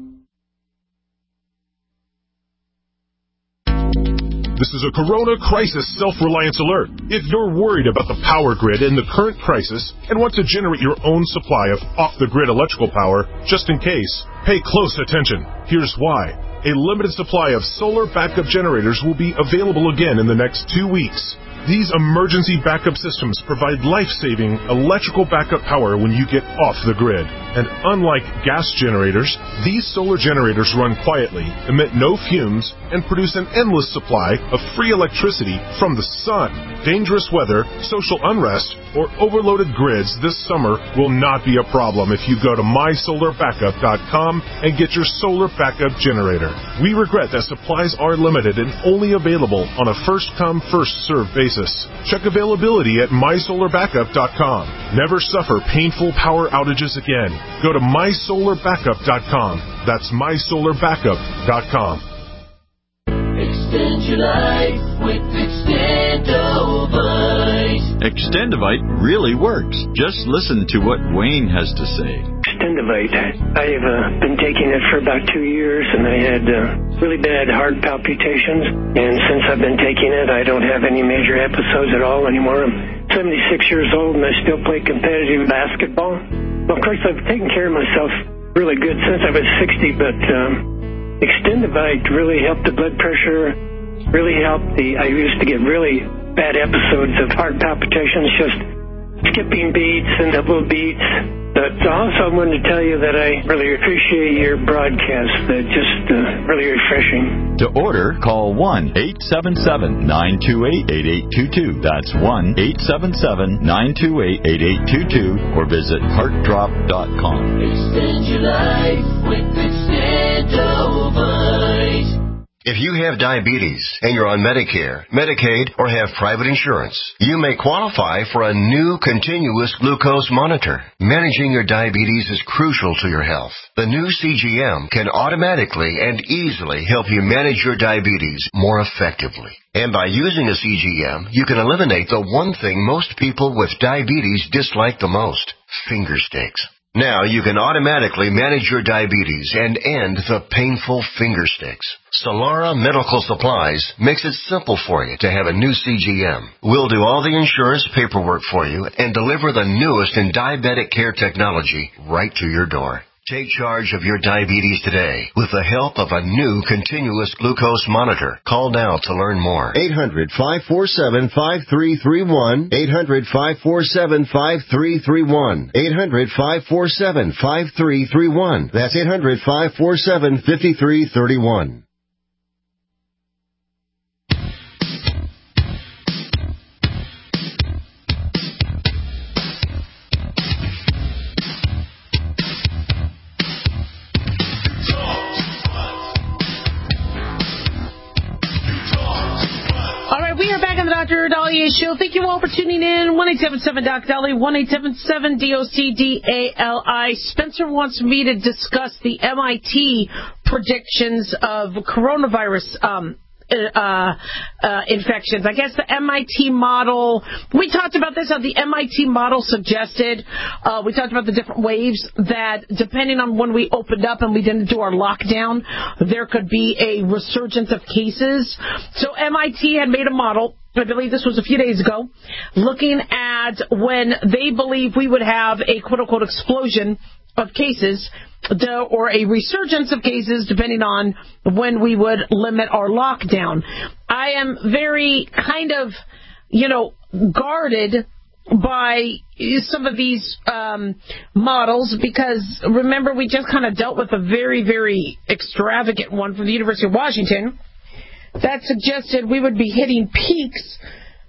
This is a Corona Crisis Self-Reliance Alert. If you're worried about the power grid in the current crisis and want to generate your own supply of off-the-grid electrical power, just in case, pay close attention. Here's why. A limited supply of solar backup generators will be available again in the next two weeks. These emergency backup systems provide life-saving electrical backup power when you get off the grid. And unlike gas generators, these solar generators run quietly, emit no fumes, and produce an endless supply of free electricity from the sun. Dangerous weather, social unrest, or overloaded grids this summer will not be a problem if you go to my solar backup dot com and get your solar backup generator. We regret that supplies are limited and only available on a first-come, first-served basis. Check availability at my solar backup dot com. Never suffer painful power outages again. Go to my solar backup dot com. That's my solar backup dot com. Extend your life with Extendovite. Extendovite really works. Just listen to what Wayne has to say. Extendovite. I've uh, been taking it for about two years, and I had uh, really bad heart palpitations. And since I've been taking it, I don't have any major episodes at all anymore. I'm seventy-six years old, and I still play competitive basketball. Well, of course, I've taken care of myself really good since I was sixty, but um, Extendovite really helped the blood pressure, really helped the, I used to get really bad episodes of heart palpitations, just skipping beats and double beats. But also I wanted to tell you that I really appreciate your broadcast. They're just uh, really refreshing. To order, call one eight seven seven, nine two eight, eight eight two two. That's one eight seven seven, nine two eight, eight eight two two or visit heart drop dot com. Extend your life with Extendovite. If you have diabetes and you're on Medicare, Medicaid, or have private insurance, you may qualify for a new continuous glucose monitor. Managing your diabetes is crucial to your health. The new C G M can automatically and easily help you manage your diabetes more effectively. And by using a C G M, you can eliminate the one thing most people with diabetes dislike the most: finger sticks. Now you can automatically manage your diabetes and end the painful finger sticks. Solara Medical Supplies makes it simple for you to have a new C G M. We'll do all the insurance paperwork for you and deliver the newest in diabetic care technology right to your door. Take charge of your diabetes today with the help of a new continuous glucose monitor. Call now to learn more. eight hundred, five four seven, five three three one. eight hundred, five four seven, five three three one. eight hundred, five four seven, five three three one. That's eight hundred, five four seven, five three three one. Doctor Dahlia Show. Thank you all for tuning in. one eight seven seven Doc Dahlia, one eight seven seven D O C D A L I. Spencer wants me to discuss the M I T predictions of coronavirus um, uh, uh, infections. I guess the M I T model, we talked about this, how the M I T model suggested, uh, we talked about the different waves that depending on when we opened up and we didn't do our lockdown, there could be a resurgence of cases. So M I T had made a model, I believe this was a few days ago, looking at when they believe we would have a quote-unquote explosion of cases or a resurgence of cases depending on when we would limit our lockdown. I am very kind of, you know, guarded by some of these um, models because, remember, we just kind of dealt with a very, very extravagant one from the University of Washington that suggested we would be hitting peaks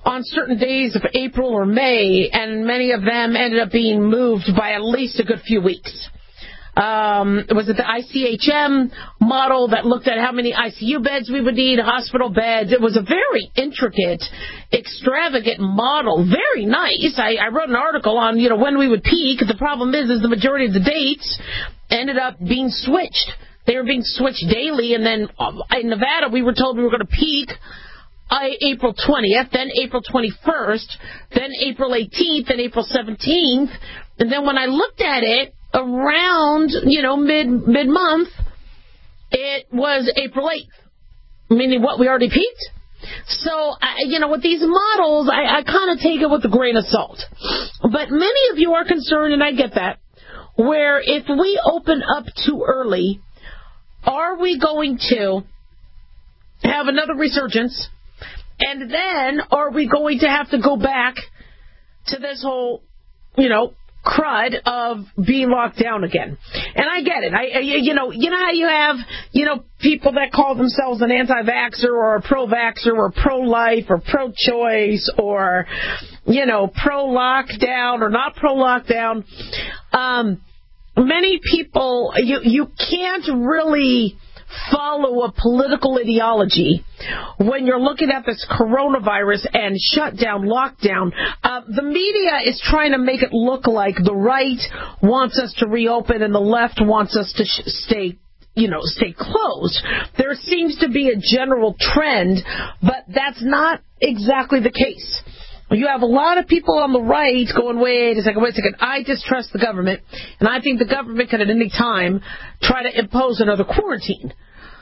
on certain days of April or May, and many of them ended up being moved by at least a good few weeks. Um, was it the I C H M model that looked at how many I C U beds we would need, hospital beds? It was a very intricate, extravagant model. Very nice. I, I wrote an article on, you know, when we would peak. The problem is, is the majority of the dates ended up being switched. They were being switched daily, and then in Nevada, we were told we were going to peak uh, April twentieth, then April twenty-first, then April eighteenth, then April seventeenth. And then when I looked at it, around, you know, mid, mid-month, it was April eighth, meaning what, we already peaked? So, I, you know, with these models, I, I kind of take it with a grain of salt. But many of you are concerned, and I get that, where if we open up too early, are we going to have another resurgence? And then are we going to have to go back to this whole, you know, crud of being locked down again? And I get it. I, you know, you know how you have, you know, people that call themselves an anti-vaxxer or a pro-vaxxer or pro-life or pro-choice or, you know, pro-lockdown or not pro-lockdown. Um, many people, you, you can't really follow a political ideology when you're looking at this coronavirus and shutdown, lockdown. Uh, the media is trying to make it look like the right wants us to reopen and the left wants us to sh- stay, you know, stay closed. There seems to be a general trend, but that's not exactly the case. You have a lot of people on the right going, wait a second, wait a second, I distrust the government, and I think the government can at any time try to impose another quarantine.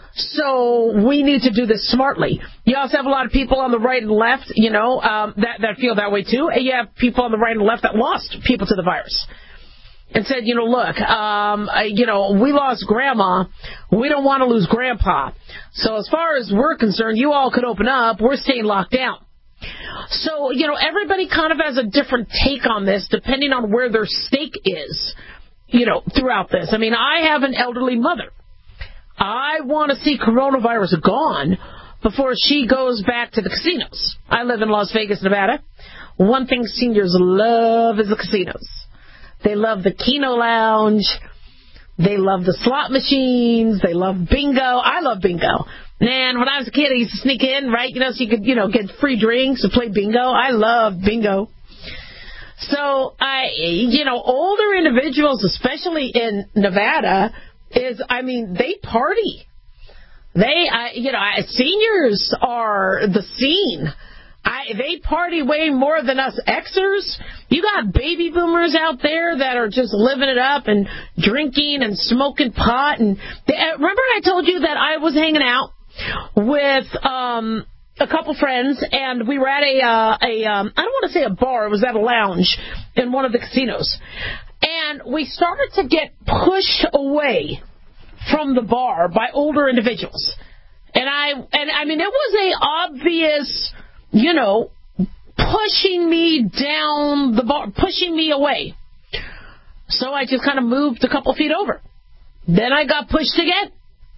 So we need to do this smartly. You also have a lot of people on the right and left, you know, um, that, that feel that way too. And you have people on the right and left that lost people to the virus and said, you know, look, um, I, you know, we lost grandma. We don't want to lose grandpa. So as far as we're concerned, you all could open up. We're staying locked down. So, you know, everybody kind of has a different take on this depending on where their stake is, you know, throughout this. I mean, I have an elderly mother. I want to see coronavirus gone before she goes back to the casinos. I live in Las Vegas, Nevada. One thing seniors love is the casinos. They love the Keno Lounge. They love the slot machines. They love bingo. I love bingo. Man, when I was a kid, I used to sneak in, right? You know, so you could, you know, get free drinks and play bingo. I love bingo. So, I, you know, older individuals, especially in Nevada, is, I mean, they party. They, I, you know, I, seniors are the scene. I, they party way more than us Xers. You got baby boomers out there that are just living it up and drinking and smoking pot. And they, remember I told you that I was hanging out with um, a couple friends, and we were at a, uh, a um, I don't want to say a bar, it was at a lounge in one of the casinos. And we started to get pushed away from the bar by older individuals. And I, and I mean, it was a obvious, you know, pushing me down the bar, pushing me away. So I just kind of moved a couple feet over. Then I got pushed again.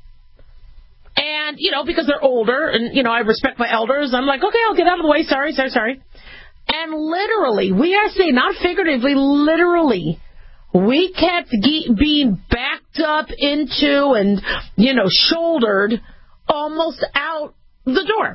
And, you know, because they're older and, you know, I respect my elders, I'm like, okay, I'll get out of the way. Sorry, sorry, sorry. And literally, we are saying, not figuratively, literally, we kept ge- being backed up into and, you know, shouldered almost out the door.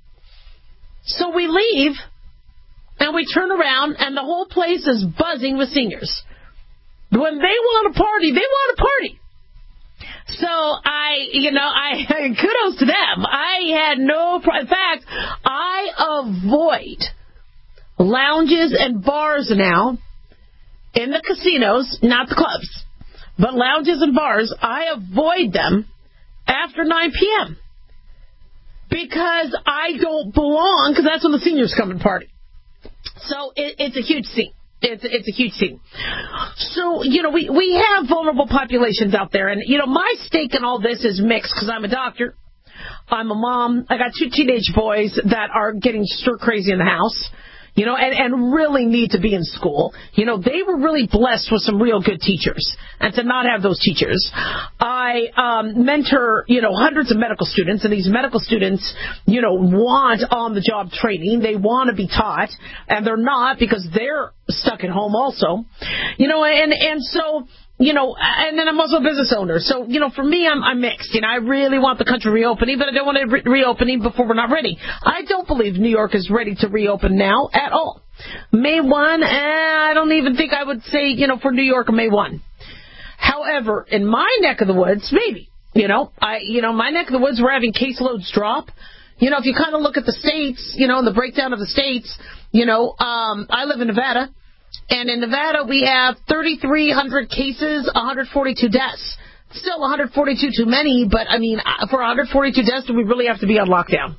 So we leave, and we turn around, and the whole place is buzzing with seniors. When they want to party, they want to party. So I, you know, I kudos to them. I had no, in fact, I avoid lounges and bars now in the casinos, not the clubs, but lounges and bars. I avoid them after nine p.m. because I don't belong, because that's when the seniors come and party. So it, it's a huge scene. It's, it's a huge scene. So, you know, we, we have vulnerable populations out there. And, you know, my stake in all this is mixed because I'm a doctor. I'm a mom. I got two teenage boys that are getting stir crazy in the house. you know, and, and really need to be in school. You know, they were really blessed with some real good teachers. And to not have those teachers, I um, mentor, you know, hundreds of medical students, and these medical students, you know, want on-the-job training. They want to be taught, and they're not because they're stuck at home also. You know, and, and so... You know, and then I'm also a business owner. So, you know, for me, I'm, I'm mixed. You know, I really want the country reopening, but I don't want it re- reopening before we're not ready. I don't believe New York is ready to reopen now at all. May first, eh, I don't even think I would say, you know, for New York, May first. However, in my neck of the woods, maybe. You know, I, you know, my neck of the woods, we're having caseloads drop. You know, if you kind of look at the states, you know, and the breakdown of the states, you know, um, I live in Nevada. And in Nevada, we have thirty-three hundred cases, one hundred forty-two deaths. Still one hundred forty-two too many, but, I mean, for one hundred forty-two deaths, do we really have to be on lockdown?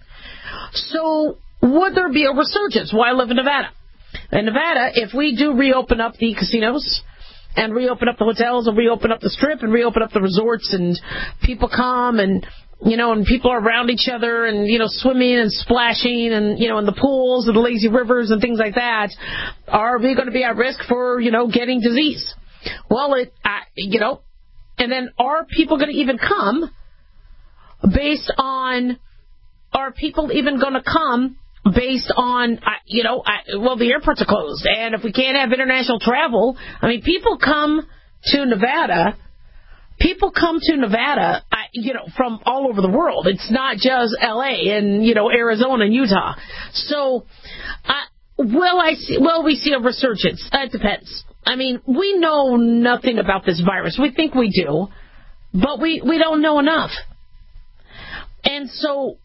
So would there be a resurgence? Well, I live in Nevada. In Nevada, if we do reopen up the casinos and reopen up the hotels and reopen up the Strip and reopen up the resorts and people come and... You know, and people are around each other and, you know, swimming and splashing and, you know, in the pools and the lazy rivers and things like that, are we going to be at risk for, you know, getting disease? Well, it, uh, you know, and then are people going to even come based on, are people even going to come based on, uh, you know, uh, well, the airports are closed. And if we can't have international travel, I mean, people come to Nevada People come to Nevada, you know, from all over the world. It's not just L A and, you know, Arizona and Utah. So, uh, will I see, will we see a resurgence? That depends. I mean, we know nothing about this virus. We think we do, but we, we don't know enough. And so,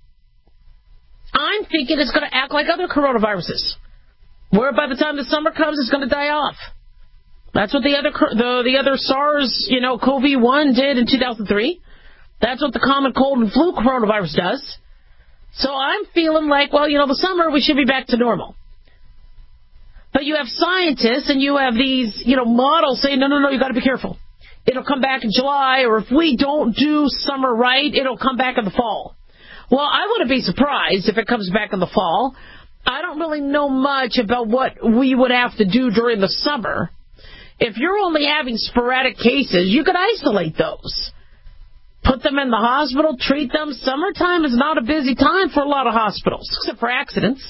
I'm thinking it's going to act like other coronaviruses, where by the time the summer comes, it's going to die off. That's what the other the the other SARS, you know, C O V one did in two thousand three. That's what the common cold and flu coronavirus does. So I'm feeling like, well, you know, the summer we should be back to normal. But you have scientists and you have these, you know, models saying, no, no, no, you got to be careful. It'll come back in July, or if we don't do summer right, it'll come back in the fall. Well, I wouldn't be surprised if it comes back in the fall. I don't really know much about what we would have to do during the summer. If you're only having sporadic cases, you could isolate those. Put them in the hospital, treat them. Summertime is not a busy time for a lot of hospitals, except for accidents.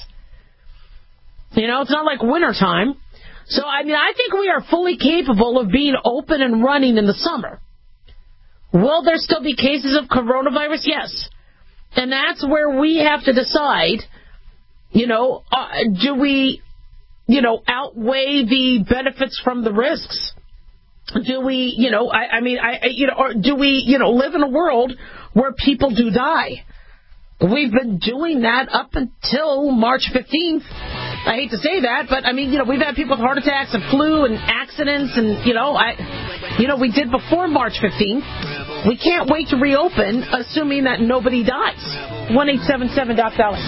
You know, it's not like wintertime. So, I mean, I think we are fully capable of being open and running in the summer. Will there still be cases of coronavirus? Yes. And that's where we have to decide, you know, uh, do we... you know, outweigh the benefits from the risks? Do we, you know, I, I mean, I, you know, or do we, you know, live in a world where people do die? We've been doing that up until March fifteenth. I hate to say that, but I mean, you know, we've had people with heart attacks and flu and accidents and, you know, I, you know, we did before March fifteenth. We can't wait to reopen, assuming that nobody dies. one eight seven seven Doc Dolly.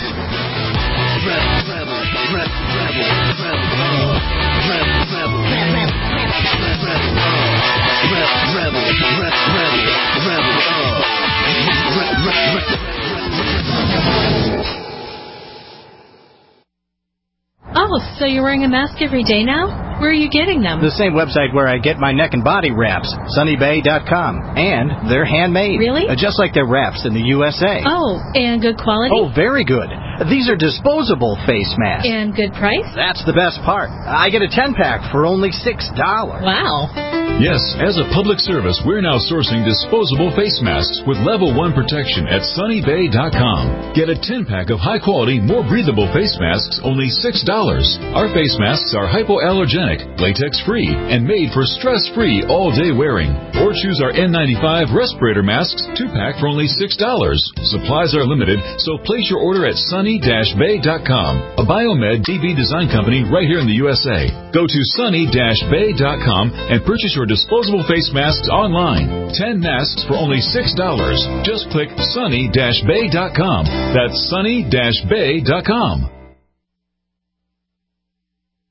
Oh, so you're wearing a mask every day now? Where are you getting them? The same website where I get my neck and body wraps, sunny bay dot com. And they're handmade. Really? Uh, just like their wraps in the U S A. Oh, and good quality? Oh, very good. These are disposable face masks. And good price? That's the best part. I get a ten-pack for only six dollars. Wow. Yes, as a public service, we're now sourcing disposable face masks with level one protection at sunny bay dot com. Get a ten-pack of high-quality, more breathable face masks, only six dollars. Our face masks are hypoallergenic, latex-free, and made for stress-free all-day wearing. Or choose our N ninety-five respirator masks, two-pack for only six dollars. Supplies are limited, so place your order at sunny bay dot com, a Biomed T V design company right here in the U S A. Go to sunny bay dot com and purchase your disposable face masks online. ten masks for only six dollars. Just click sunny bay dot com. That's sunny bay dot com.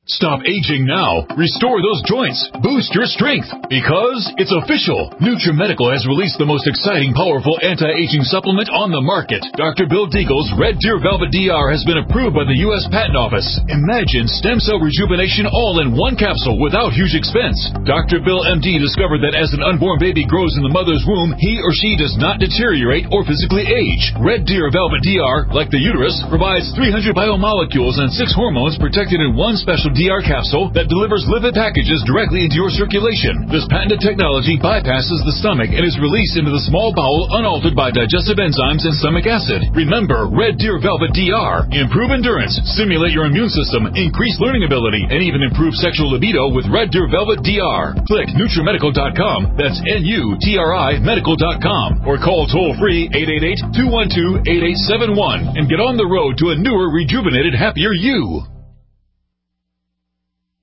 Stop aging now. Restore those joints. Boost your strength. Because it's official. NutriMedical has released the most exciting, powerful anti-aging supplement on the market. Doctor Bill Deagle's Red Deer Velvet D R has been approved by the U S Patent Office. Imagine stem cell rejuvenation all in one capsule without huge expense. Doctor Bill M D discovered that as an unborn baby grows in the mother's womb, he or she does not deteriorate or physically age. Red Deer Velvet D R, like the uterus, provides three hundred biomolecules and six hormones protected in one special D R capsule that delivers lipid packages directly into your circulation. This patented technology bypasses the stomach and is released into the small bowel unaltered by digestive enzymes and stomach acid. Remember, Red Deer Velvet D R. Improve endurance, stimulate your immune system, increase learning ability, and even improve sexual libido with Red Deer Velvet D R. Click NutriMedical dot com, that's N U T R I medical dot com, or call toll-free eight eight eight, two one two, eight eight seven one and get on the road to a newer, rejuvenated, happier you.